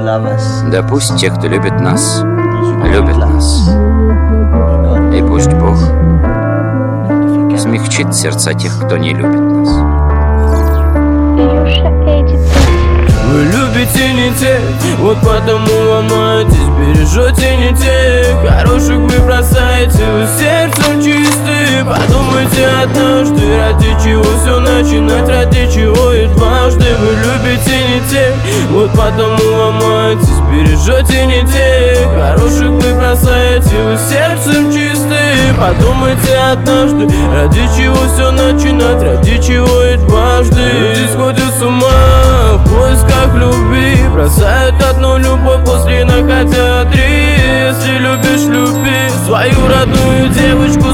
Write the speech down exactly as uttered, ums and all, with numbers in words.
Да пусть те, кто любит нас, любят нас. И пусть Бог смягчит сердца тех, кто не любит нас. Вы любите не тех, вот потому ломаетесь, бережете не тех. Хороших вы бросаете, вы сердцем чисты. Подумайте однажды, ради чего все начинать, ради чего и дважды. Вы любите не тех, вот потому ломаетесь, бережете не тех. Хороших вы бросаете, вы сердцем чисты. Подумайте однажды, ради чего все начинать, ради чего и дважды. Люди сходят с ума в поисках любви, бросают одну любовь, после находя три. Если любишь, люби свою родную девочку.